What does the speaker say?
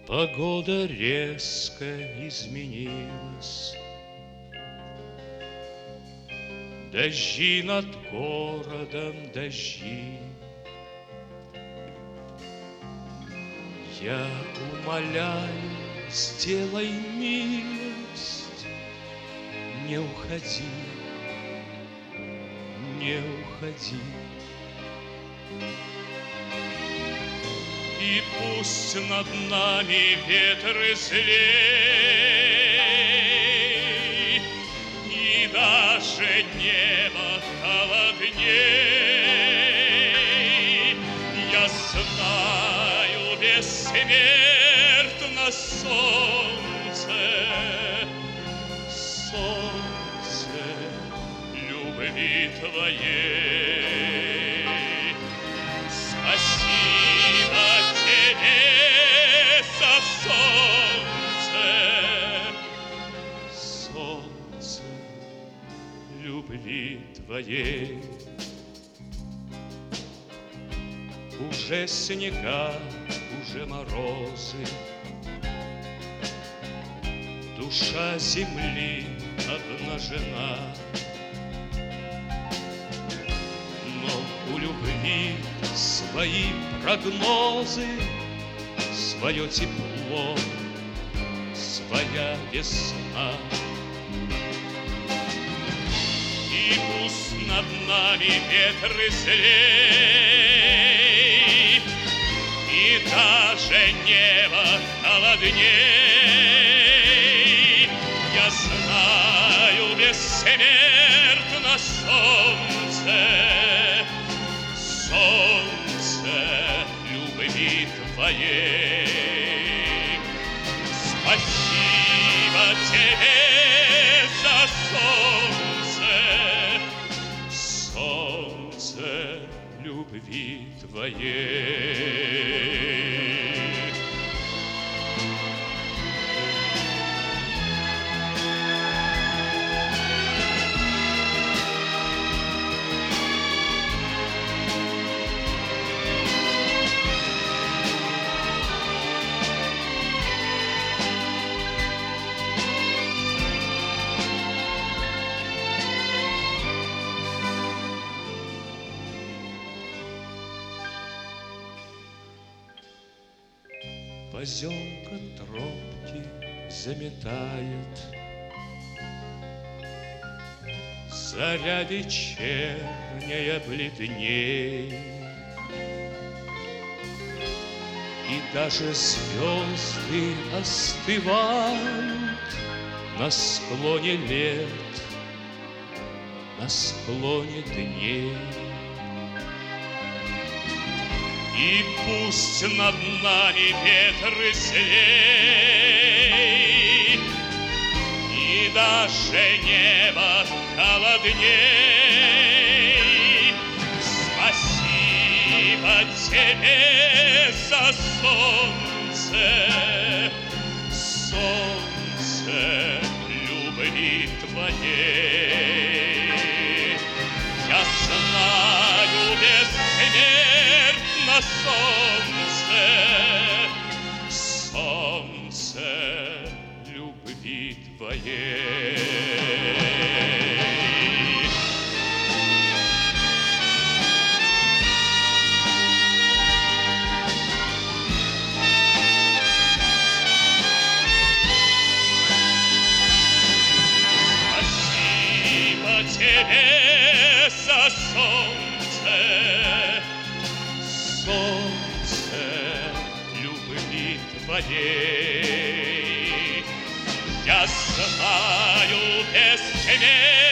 Погода резко изменилась, дожди над городом, дожди. Я умоляю, сделай милость, не уходи, не уходи. И пусть над нами ветры злей, и даже небо холодней. Я знаю, бессмертно солнце, солнце любви твоей. Спасибо тебе за солнце, солнце любви твоей. Уже снега, уже морозы, душа земли обнажена. Но у любви свои прогнозы, свое тепло, своя весна. И пусть над нами ветры злей, и даже небо холодней. Я знаю, бессмертно солнце, солнце любви твоей. Спасибо тебе за солнце, солнце любви твоей. Поземка тропки заметает, заря вечерняя бледней, и даже звезды остывают на склоне лет, на склоне дней. И пусть над нами ветры злей, и даже небо холодней. Спасибо тебе за солнце, солнце любви твоей. Я знаю, бессмертно солнце, солнце любви твоей. Спасибо тебе за солнце, солнце любви твоей. Я знаю, бессмертно